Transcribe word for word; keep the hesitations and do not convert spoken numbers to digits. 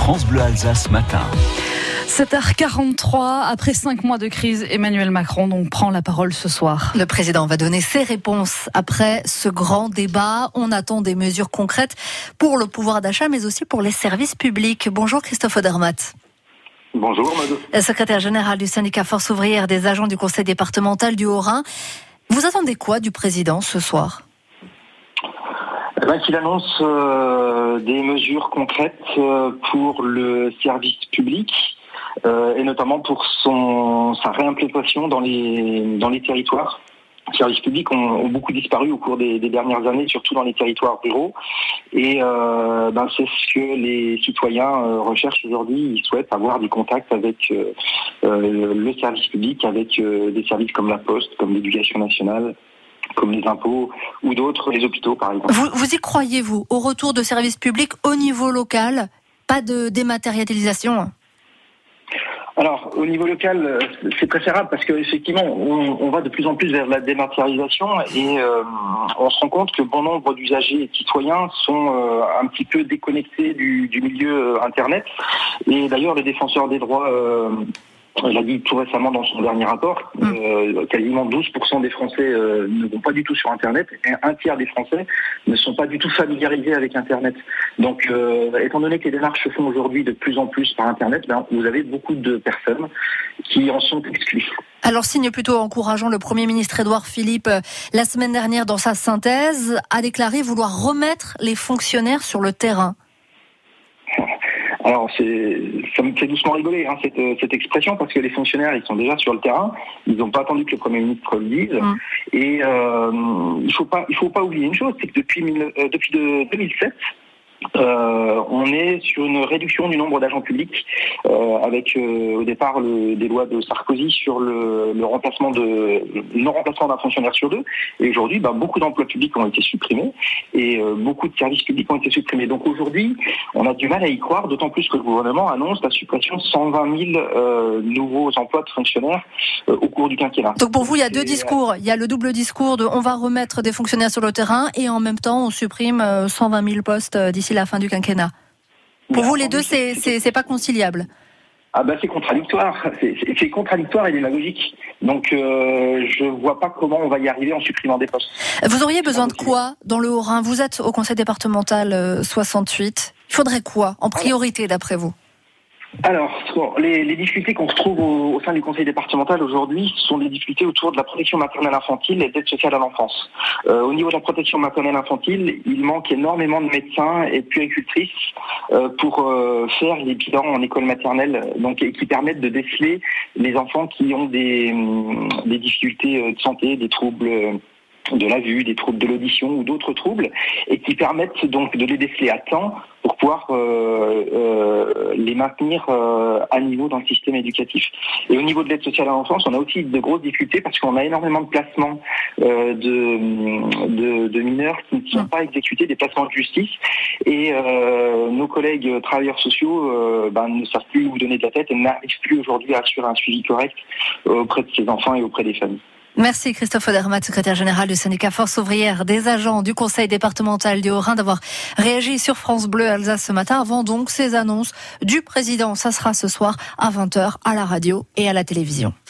France Bleu Alsace matin. sept heures quarante-trois, après cinq mois de crise, Emmanuel Macron donc prend la parole ce soir. Le président va donner ses réponses après ce grand débat. On attend des mesures concrètes pour le pouvoir d'achat, mais aussi pour les services publics. Bonjour Christophe Odermatt. Bonjour Madou. Secrétaire général du syndicat Force ouvrière des agents du conseil départemental du Haut-Rhin. Vous attendez quoi du président ce soir ? Eh ben, qu'il annonce euh, des mesures concrètes euh, pour le service public euh, et notamment pour son sa réimplantation dans les dans les territoires. Les services publics ont, ont beaucoup disparu au cours des, des dernières années, surtout dans les territoires ruraux. Et euh, ben, c'est ce que les citoyens euh, recherchent aujourd'hui. Ils souhaitent avoir des contacts avec euh, euh, le service public, avec euh, des services comme la Poste, comme l'Éducation nationale, comme les impôts ou d'autres, les hôpitaux par exemple. Vous, vous y croyez, vous, au retour de services publics au niveau local ? Pas de dématérialisation ? Alors, au niveau local, c'est préférable parce qu'effectivement, on, on va de plus en plus vers la dématérialisation et euh, on se rend compte que bon nombre d'usagers et de citoyens sont euh, un petit peu déconnectés du, du milieu Internet. Et d'ailleurs, le défenseur des droits... Euh, Il a dit tout récemment dans son dernier rapport, euh, quasiment douze pour cent des Français euh, ne vont pas du tout sur Internet et un tiers des Français ne sont pas du tout familiarisés avec Internet. Donc, euh, étant donné que les démarches se font aujourd'hui de plus en plus par Internet, ben, vous avez beaucoup de personnes qui en sont exclues. Alors, signe plutôt encourageant, le Premier ministre Édouard Philippe, la semaine dernière, dans sa synthèse, a déclaré vouloir remettre les fonctionnaires sur le terrain. Alors, c'est, ça me fait doucement rigoler, hein, cette, cette expression, parce que les fonctionnaires, ils sont déjà sur le terrain, ils n'ont pas attendu que le Premier ministre le dise, mmh. et euh, il faut pas, il faut pas oublier une chose, c'est que depuis, euh, depuis de, deux mille sept, Euh, on est sur une réduction du nombre d'agents publics euh, avec euh, au départ le, des lois de Sarkozy sur le, le remplacement de le non-remplacement d'un fonctionnaire sur deux, et aujourd'hui bah, beaucoup d'emplois publics ont été supprimés et euh, beaucoup de services publics ont été supprimés. Donc aujourd'hui on a du mal à y croire, d'autant plus que le gouvernement annonce la suppression de cent vingt mille euh, nouveaux emplois de fonctionnaires euh, au cours du quinquennat. Donc pour vous il y a deux discours, il y a le double discours de on va remettre des fonctionnaires sur le terrain et en même temps on supprime cent vingt mille postes d'ici la fin du quinquennat. Pour vous, les deux, c'est, c'est, c'est pas conciliable. Ah ben c'est contradictoire, c'est, c'est, c'est contradictoire et démagogique. Donc euh, je vois pas comment on va y arriver en supprimant des postes. Vous auriez besoin de quoi dans le Haut-Rhin ? Vous êtes au conseil départemental soixante-huit. Il faudrait quoi en priorité d'après vous ? Alors, les, les difficultés qu'on retrouve au, au sein du conseil départemental aujourd'hui sont des difficultés autour de la protection maternelle infantile et d'aide sociale à l'enfance. Euh, au niveau de la protection maternelle infantile, il manque énormément de médecins et de puéricultrices euh, pour euh, faire les bilans en école maternelle, donc et qui permettent de déceler les enfants qui ont des, des difficultés de santé, des troubles de la vue, des troubles de l'audition ou d'autres troubles, et qui permettent donc de les déceler à temps pour pouvoir euh, euh, les maintenir euh, à niveau dans le système éducatif. Et au niveau de l'aide sociale à l'enfance, on a aussi de grosses difficultés parce qu'on a énormément de placements euh, de, de, de mineurs qui ne sont pas exécutés, des placements de justice, et euh, nos collègues travailleurs sociaux euh, ben, ne savent plus où donner de la tête et n'arrivent plus aujourd'hui à assurer un suivi correct euh, auprès de ces enfants et auprès des familles. Merci Christophe Odermatt, secrétaire général du syndicat Force ouvrière des agents du conseil départemental du Haut-Rhin, d'avoir réagi sur France Bleu Alsace ce matin avant donc ces annonces du président. Ça sera ce soir à vingt heures à la radio et à la télévision.